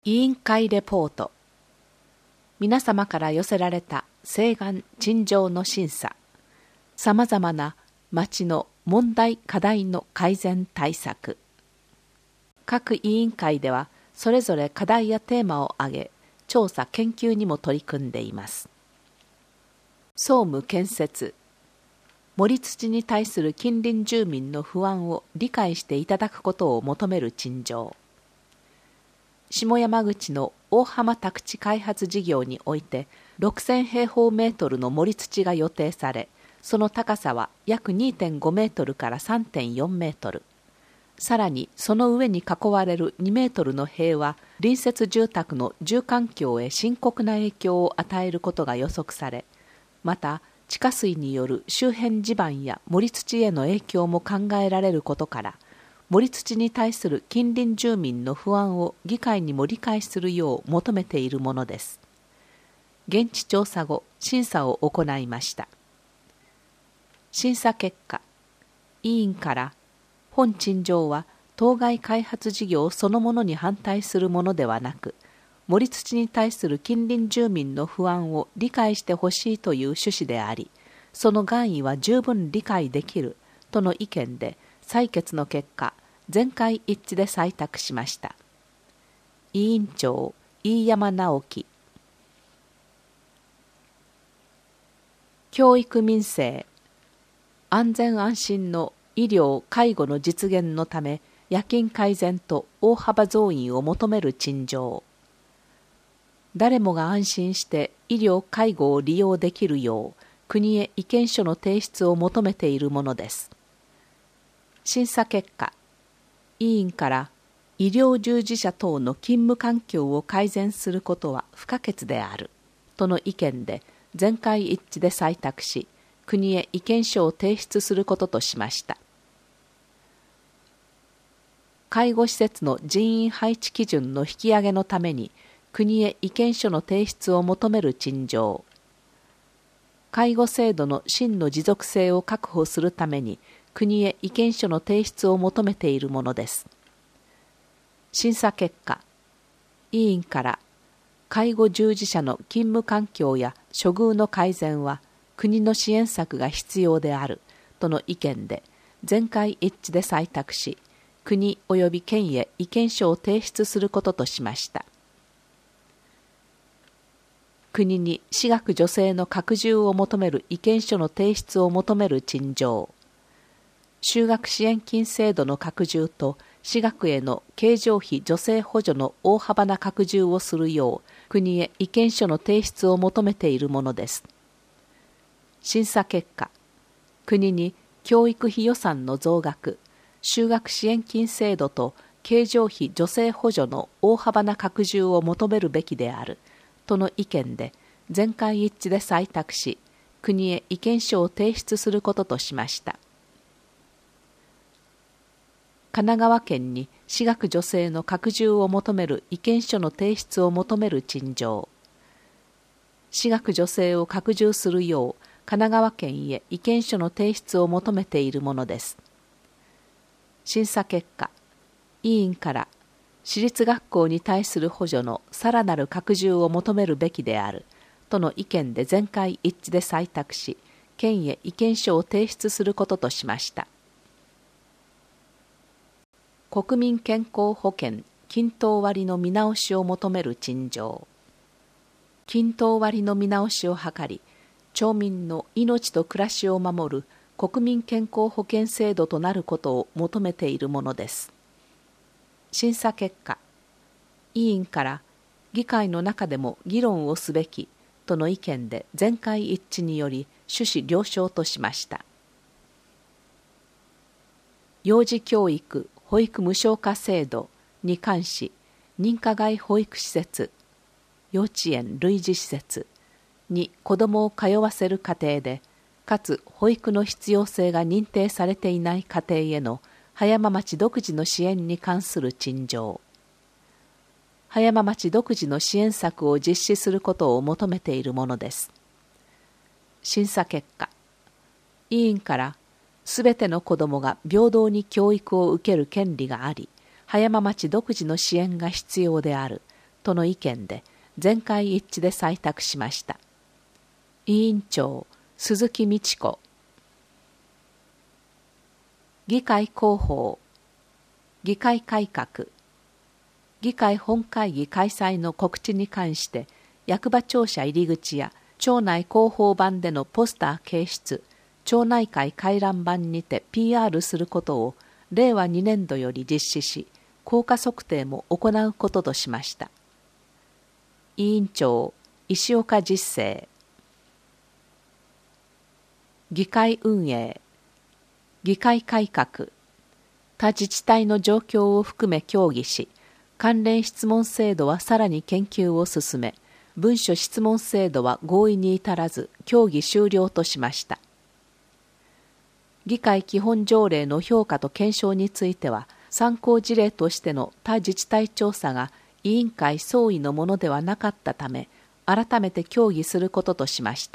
委員会レポート。皆様から寄せられた請願陳情の審査、さまざまな町の問題課題の改善対策。各委員会ではそれぞれ課題やテーマを挙げ、調査研究にも取り組んでいます。総務建設。盛り土に対する近隣住民の不安を理解していただくことを求める陳情。下山口の大浜宅地開発事業において6000平方メートルの盛り土が予定され、その高さは約 2.5 メートルから 3.4 メートル。さらにその上に囲われる2メートルの塀は隣接住宅の住環境へ深刻な影響を与えることが予測され、また地下水による周辺地盤や盛り土への影響も考えられることから、盛り土に対する近隣住民の不安を議会にも理解するよう求めているものです。現地調査後、審査を行いました。審査結果、委員から本陳情は当該開発事業そのものに反対するものではなく、盛り土に対する近隣住民の不安を理解してほしいという趣旨であり、その願意は十分理解できるとの意見で採決の結果、全会一致で採択しました。委員長飯山直樹。教育民生。安全安心の医療・介護の実現のため夜勤改善と大幅増員を求める陳情。誰もが安心して医療・介護を利用できるよう国へ意見書の提出を求めているものです。審査結果、委員から医療従事者等の勤務環境を改善することは不可欠であるとの意見で全会一致で採択し、国へ意見書を提出することとしました。介護施設の人員配置基準の引き上げのために国へ意見書の提出を求める陳情。介護制度の真の持続性を確保するために国へ意見書の提出を求めているものです。審査結果、委員から介護従事者の勤務環境や処遇の改善は国の支援策が必要であるとの意見で全会一致で採択し、国及び県へ意見書を提出することとしました。国に私学助成の拡充を求める意見書の提出を求める陳情。就学支援金制度の拡充と私学への経常費助成補助の大幅な拡充をするよう国へ意見書の提出を求めているものです。審査結果、国に教育費予算の増額、就学支援金制度と経常費助成補助の大幅な拡充を求めるべきであるとの意見で全会一致で採択し、国へ意見書を提出することとしました。神奈川県に私学助成の拡充を求める意見書の提出を求める陳情。私学助成を拡充するよう神奈川県へ意見書の提出を求めているものです。審査結果、委員から私立学校に対する補助のさらなる拡充を求めるべきであるとの意見で全会一致で採択し、県へ意見書を提出することとしました。国民健康保険均等割の見直しを求める陳情。均等割の見直しを図り、町民の命と暮らしを守る国民健康保険制度となることを求めているものです。審査結果、委員から議会の中でも議論をすべきとの意見で全会一致により趣旨了承としました。幼児教育保育無償化制度に関し、認可外保育施設、幼稚園類似施設に子どもを通わせる家庭で、かつ保育の必要性が認定されていない家庭への葉山町独自の支援に関する陳情。葉山町独自の支援策を実施することを求めているものです。審査結果、委員からすべての子どもが平等に教育を受ける権利があり、葉山町独自の支援が必要であるとの意見で全会一致で採択しました。委員長鈴木美智子。議会広報、議会改革、議会本会議開催の告知に関して役場庁舎入り口や庁内広報板でのポスター掲出、町内会回覧板にて PR することを令和2年度より実施し、効果測定も行うこととしました。委員長石岡実生。議会運営、議会改革、他自治体の状況を含め協議し、関連質問制度はさらに研究を進め、文書質問制度は合意に至らず協議終了としました。議会基本条例の評価と検証については、参考事例としての他自治体調査が委員会総意のものではなかったため、改めて協議することとしました。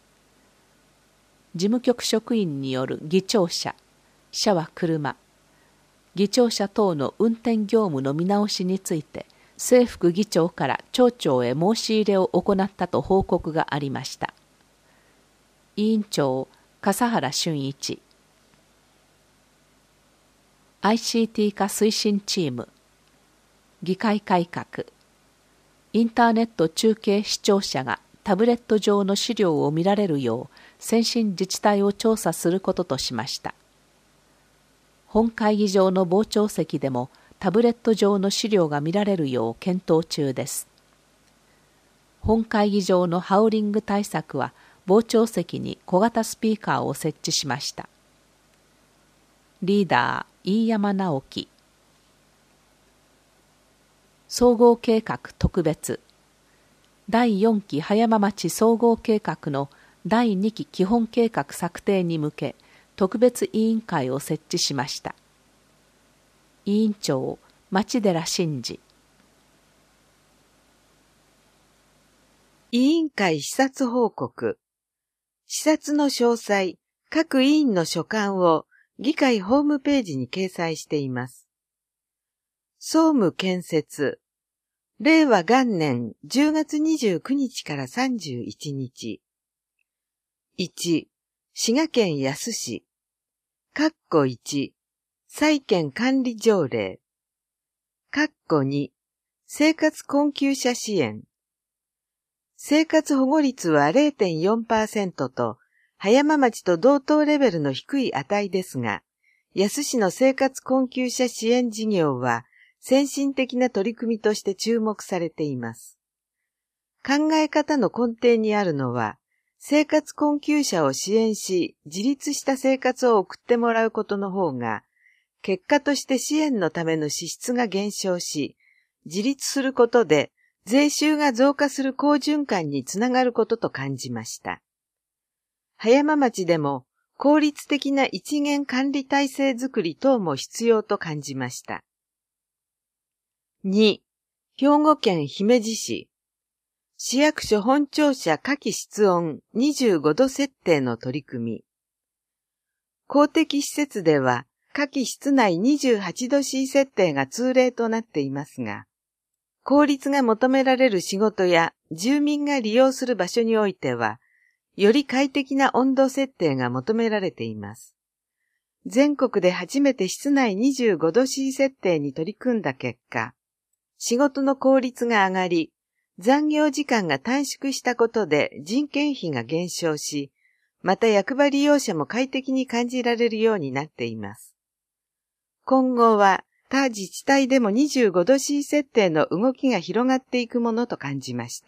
事務局職員による議長車、車は車、議長車等の運転業務の見直しについて、正副議長から町長へ申し入れを行ったと報告がありました。委員長笠原俊一。ICT 化推進チーム、議会改革、インターネット中継視聴者がタブレット上の資料を見られるよう先進自治体を調査することとしました。本会議場の傍聴席でもタブレット上の資料が見られるよう検討中です。本会議場のハウリング対策は傍聴席に小型スピーカーを設置しました。リーダー飯山直樹。総合計画特別第4期葉山町総合計画の第2期基本計画策定に向け特別委員会を設置しました。委員長町寺真二。 委員会視察報告。視察の詳細、各委員の所感を議会ホームページに掲載しています。総務建設。令和元年10月29日から31日。1、滋賀県野洲市。括弧1、債権管理条例。括弧2、生活困窮者支援。生活保護率は 0.4% と、葉山町と同等レベルの低い値ですが、野洲市の生活困窮者支援事業は、先進的な取り組みとして注目されています。考え方の根底にあるのは、生活困窮者を支援し、自立した生活を送ってもらうことの方が、結果として支援のための支出が減少し、自立することで税収が増加する好循環につながることと感じました。葉山町でも効率的な一元管理体制づくり等も必要と感じました。2、兵庫県姫路市。市役所本庁舎夏季室温25度設定の取り組み。公的施設では夏季室内28度 C 設定が通例となっていますが、効率が求められる仕事や住民が利用する場所においては、より快適な温度設定が求められています。全国で初めて室内25度 C 設定に取り組んだ結果、仕事の効率が上がり、残業時間が短縮したことで人件費が減少し、また役場利用者も快適に感じられるようになっています。今後は他自治体でも25度 C 設定の動きが広がっていくものと感じました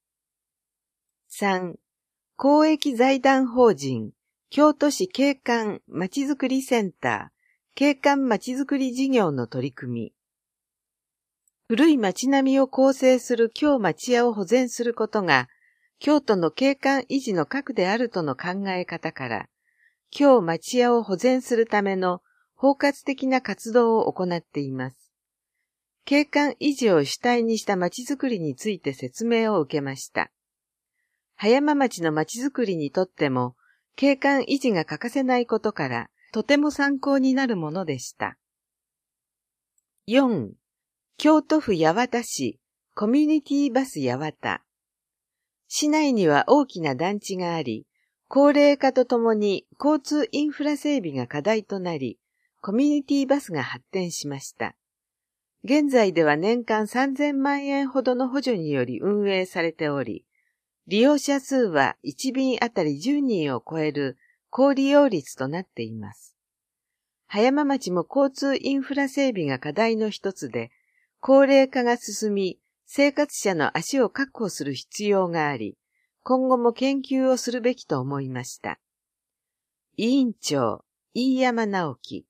。3、公益財団法人京都市景観まちづくりセンター景観まちづくり事業の取り組み。古い町並みを構成する京町屋を保全することが京都の景観維持の核であるとの考え方から、京町屋を保全するための包括的な活動を行っています。景観維持を主体にした町づくりについて説明を受けました。葉山町の町づくりにとっても、景観維持が欠かせないことから、とても参考になるものでした。4、京都府八幡市コミュニティバス八幡。市内には大きな団地があり、高齢化とともに交通インフラ整備が課題となり、コミュニティバスが発展しました。現在では年間3000万円ほどの補助により運営されており、利用者数は1便あたり10人を超える高利用率となっています。葉山町も交通インフラ整備が課題の一つで、高齢化が進み、生活者の足を確保する必要があり、今後も研究をするべきと思いました。委員長、飯山直樹。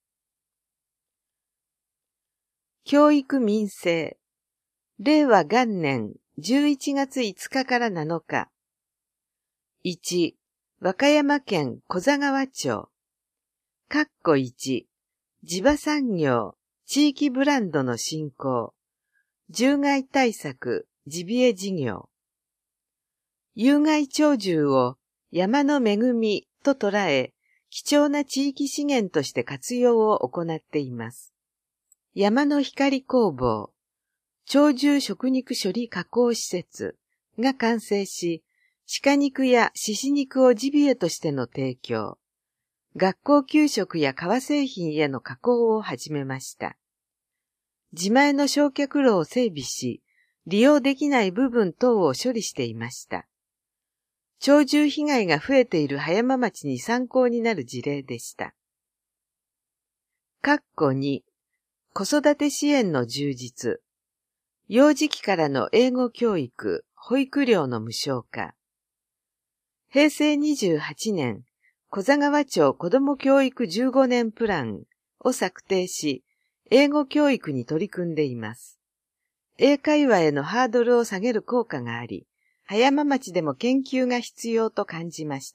教育民生。令和元年11月5日から7日。1、和歌山県古座川町。1、地場産業、地域ブランドの振興。獣害対策、ジビエ事業。有害鳥獣を山の恵みと捉え、貴重な地域資源として活用を行っています。山の光工房、鳥獣食肉処理加工施設が完成し、鹿肉や獅子肉をジビエとしての提供、学校給食や革製品への加工を始めました。自前の焼却炉を整備し、利用できない部分等を処理していました。鳥獣被害が増えている葉山町に参考になる事例でした。2、子育て支援の充実。幼児期からの英語教育、保育料の無償化。平成28年、古座川町子ども教育15年プランを策定し、英語教育に取り組んでいます。英会話へのハードルを下げる効果があり、葉山町でも研究が必要と感じました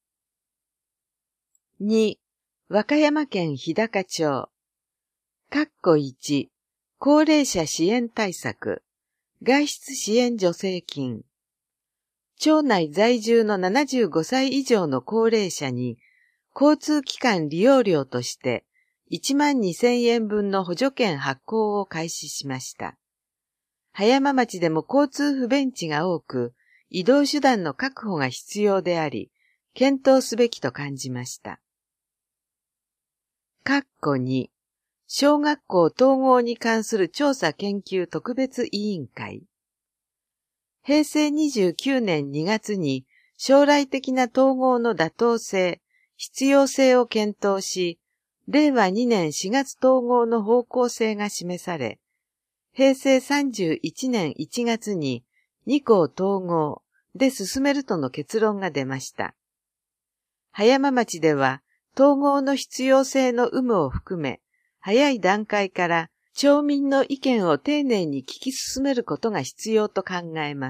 。2、和歌山県日高町。1、高齢者支援対策、外出支援助成金。町内在住の75歳以上の高齢者に、交通機関利用料として、12,000円分の補助券発行を開始しました。葉山町でも交通不便地が多く、移動手段の確保が必要であり、検討すべきと感じました。2、小学校統合に関する調査研究特別委員会。平成29年2月に将来的な統合の妥当性、必要性を検討し、令和2年4月統合の方向性が示され、平成31年1月に2校統合で進めるとの結論が出ました。葉山町では統合の必要性の有無を含め、早い段階から町民の意見を丁寧に聞き進めることが必要と考えます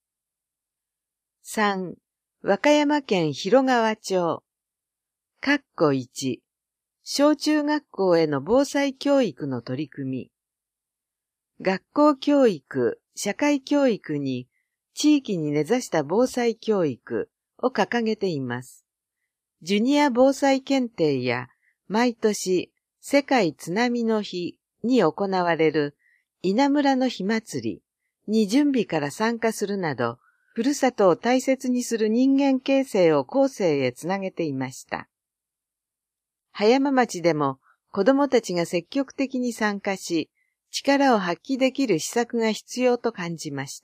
。3、和歌山県広川町。1、小中学校への防災教育の取り組み。学校教育、社会教育に地域に根ざした防災教育を掲げています。ジュニア防災検定や毎年世界津波の日に行われる稲むらの火祭りに準備から参加するなど、ふるさとを大切にする人間形成を後世へつなげていました。葉山町でも子どもたちが積極的に参加し、力を発揮できる施策が必要と感じました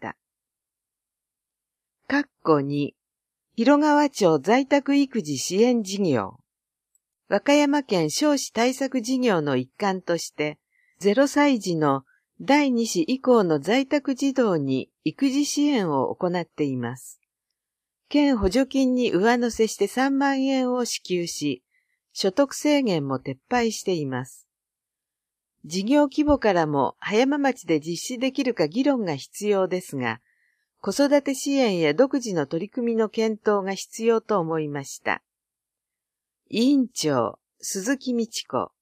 。2、広川町在宅育児支援事業。和歌山県少子対策事業の一環として、0歳児の第2子以降の在宅児童に育児支援を行っています。県補助金に上乗せして3万円を支給し、所得制限も撤廃しています。事業規模からも葉山町で実施できるか議論が必要ですが、子育て支援や独自の取り組みの検討が必要と思いました。委員長、鈴木美智子。